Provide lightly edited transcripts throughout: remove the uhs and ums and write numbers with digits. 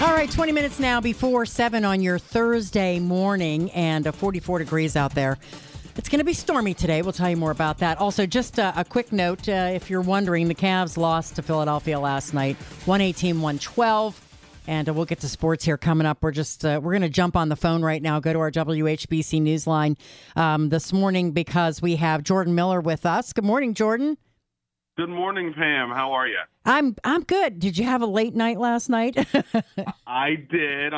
All right, 20 minutes now before 7 on your Thursday morning, and 44 degrees out there. It's going to be stormy today. We'll tell you more about that. Also, just a quick note, if you're wondering, the Cavs lost to Philadelphia last night, 118-112. And we'll get to sports here coming up. We're going to jump on the phone right now, go to our WHBC Newsline this morning because we have Jordan Miller with us. Good morning, Jordan. Good morning, Pam. How are you? I'm good. Did you have a late night last night? I did.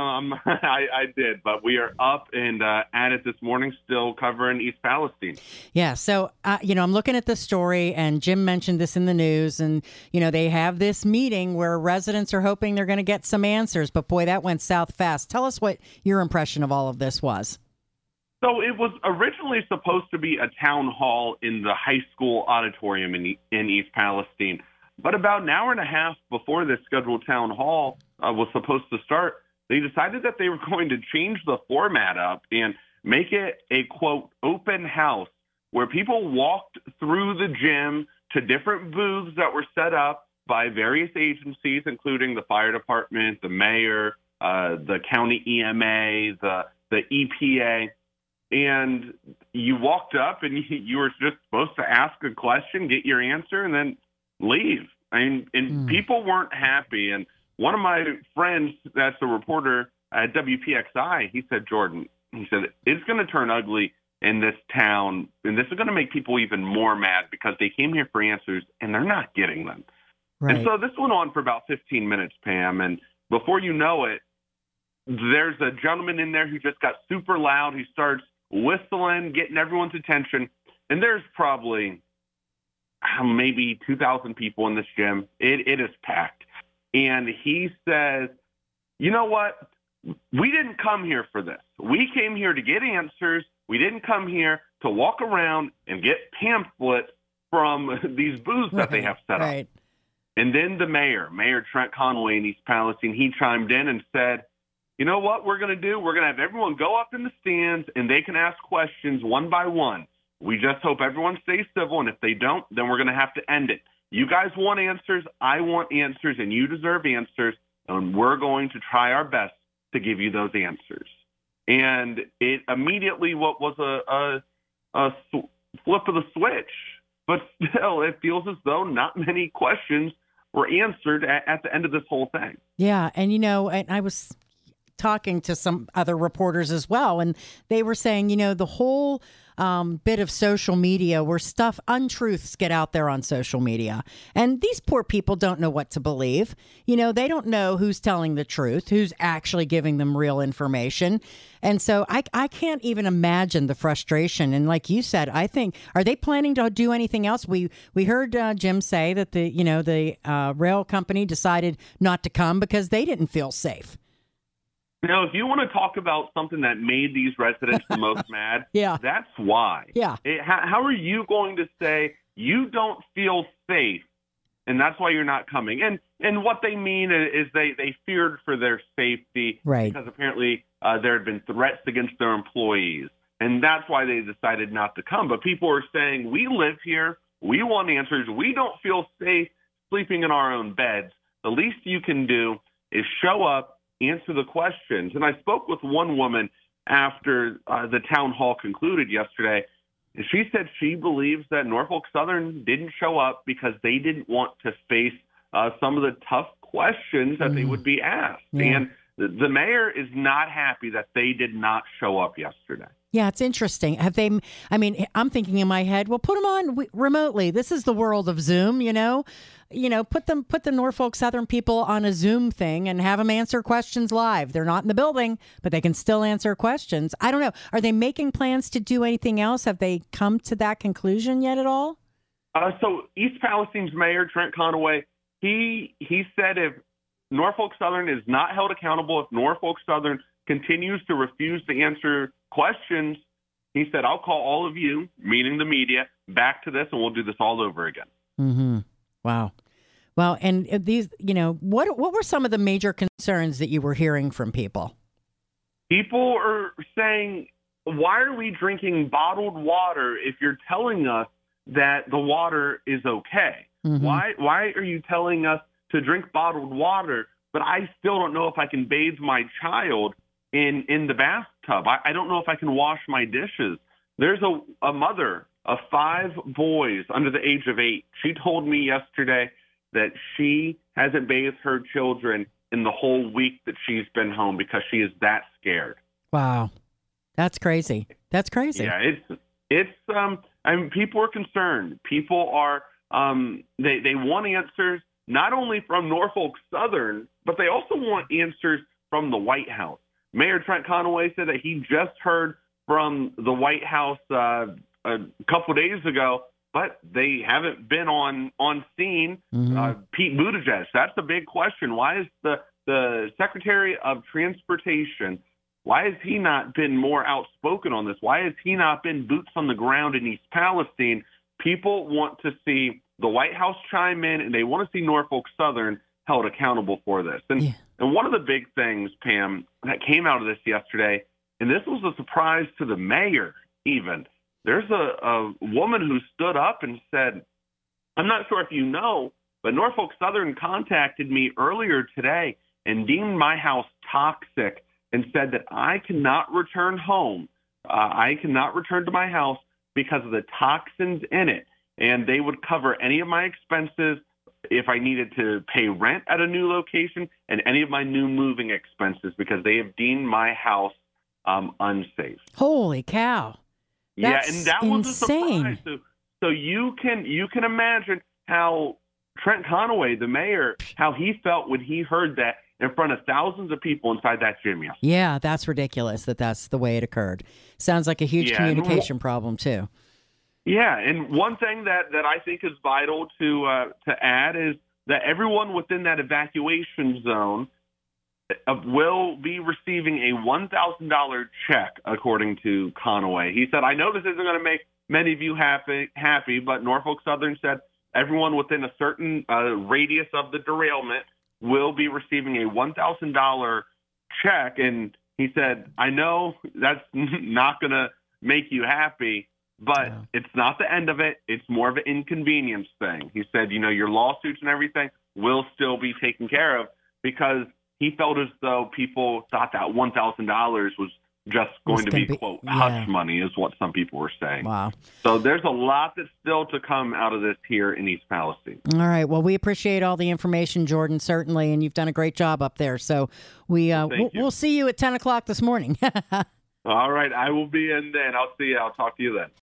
I did. But we are up and at it this morning, still covering East Palestine. Yeah. So, I'm looking at the story, and Jim mentioned this in the news. And, they have this meeting where residents are hoping they're going to get some answers. But, boy, that went south fast. Tell us what your impression of all of this was. So it was originally supposed to be a town hall in the high school auditorium in East Palestine. But about an hour and a half before this scheduled town hall was supposed to start, they decided that they were going to change the format up and make it a, quote, open house where people walked through the gym to different booths that were set up by various agencies, including the fire department, the mayor, the county EMA, the EPA. And you walked up and you were just supposed to ask a question, get your answer, and then leave. People weren't happy. And one of my friends that's a reporter at WPXI, he said, Jordan, it's going to turn ugly in this town. And this is going to make people even more mad because they came here for answers and they're not getting them. Right. And so this went on for about 15 minutes, Pam. And before you know it, there's a gentleman in there who just got super loud. He starts whistling, getting everyone's attention. And there's probably maybe 2,000 people in this gym. It is packed. And he says, you know what? We didn't come here for this. We came here to get answers. We didn't come here to walk around and get pamphlets from these booths that they have set up. And then the Mayor Trent Conway in East Palestine, he chimed in and said, you know what we're going to do? We're going to have everyone go up in the stands, and they can ask questions one by one. We just hope everyone stays civil, and if they don't, then we're going to have to end it. You guys want answers, I want answers, and you deserve answers, and we're going to try our best to give you those answers. And it immediately was a flip of the switch, but still it feels as though not many questions were answered at the end of this whole thing. Yeah, and I was talking to some other reporters as well, and they were saying, the whole bit of social media where untruths get out there on social media, and these poor people don't know what to believe. They don't know who's telling the truth, who's actually giving them real information. And so I can't even imagine the frustration. And like you said, I think, are they planning to do anything else? We heard Jim say that the rail company decided not to come because they didn't feel safe. Now, if you want to talk about something that made these residents the most mad, that's why. Yeah. How are you going to say you don't feel safe, and that's why you're not coming? And what they mean is they feared for their safety, right? Because apparently there had been threats against their employees, and that's why they decided not to come. But people are saying, we live here, we want answers, we don't feel safe sleeping in our own beds. The least you can do is show up, answer the questions. And I spoke with one woman after the town hall concluded yesterday, and she said she believes that Norfolk Southern didn't show up because they didn't want to face some of the tough questions that they would be asked. Yeah. And the mayor is not happy that they did not show up yesterday. Yeah, it's interesting. I'm thinking in my head, well, put them on remotely. This is the world of Zoom, put the Norfolk Southern people on a Zoom thing and have them answer questions live. They're not in the building, but they can still answer questions. I don't know. Are they making plans to do anything else? Have they come to that conclusion yet at all? So East Palestine's mayor, Trent Conway, he said if Norfolk Southern is not held accountable, if Norfolk Southern continues to refuse to answer questions, he said, I'll call all of you, meaning the media, back to this, and we'll do this all over again. Mm-hmm. Wow. Well, and these, what were some of the major concerns that you were hearing from people? People are saying, why are we drinking bottled water if you're telling us that the water is okay? Mm-hmm. Why are you telling us to drink bottled water but I still don't know if I can bathe my child in the bathtub. I don't know if I can wash my dishes. There's a mother of 5 boys under the age of 8. She told me yesterday that she hasn't bathed her children in the whole week that she's been home because she is that scared. Wow. That's crazy. That's crazy. Yeah, it's I mean, people are concerned. People are they want answers not only from Norfolk Southern, but they also want answers from the White House. Mayor Trent Conaway said that he just heard from the White House a couple days ago, but they haven't been on scene. Pete Buttigieg, that's the big question. Why is the Secretary of Transportation, why has he not been more outspoken on this? Why has he not been boots on the ground in East Palestine? People want to see the White House chime in, and they want to see Norfolk Southern held accountable for this. And one of the big things, Pam, that came out of this yesterday, and this was a surprise to the mayor even, there's a woman who stood up and said, I'm not sure if you know, but Norfolk Southern contacted me earlier today and deemed my house toxic and said that I cannot return home. I cannot return to my house because of the toxins in it. And they would cover any of my expenses if I needed to pay rent at a new location and any of my new moving expenses because they have deemed my house unsafe. Holy cow. That's and that insane. Was a surprise. So you can imagine how Trent Conaway, the mayor, how he felt when he heard that in front of thousands of people inside that gym yesterday. Yeah, that's ridiculous that's the way it occurred. Sounds like a huge communication problem, too. Yeah, and one thing that I think is vital to add is that everyone within that evacuation zone will be receiving a $1,000 check, according to Conaway. He said, I know this isn't going to make many of you happy, but Norfolk Southern said everyone within a certain radius of the derailment will be receiving a $1,000 check. And he said, I know that's not going to make you happy, but it's not the end of it. It's more of an inconvenience thing. He said, your lawsuits and everything will still be taken care of because he felt as though people thought that $1,000 was just going to be, quote, hush money is what some people were saying. Wow. So there's a lot that's still to come out of this here in East Palestine. All right. Well, we appreciate all the information, Jordan, certainly, and you've done a great job up there. So we'll see you at 10 o'clock this morning. All right. I will be in then. I'll see you. I'll talk to you then.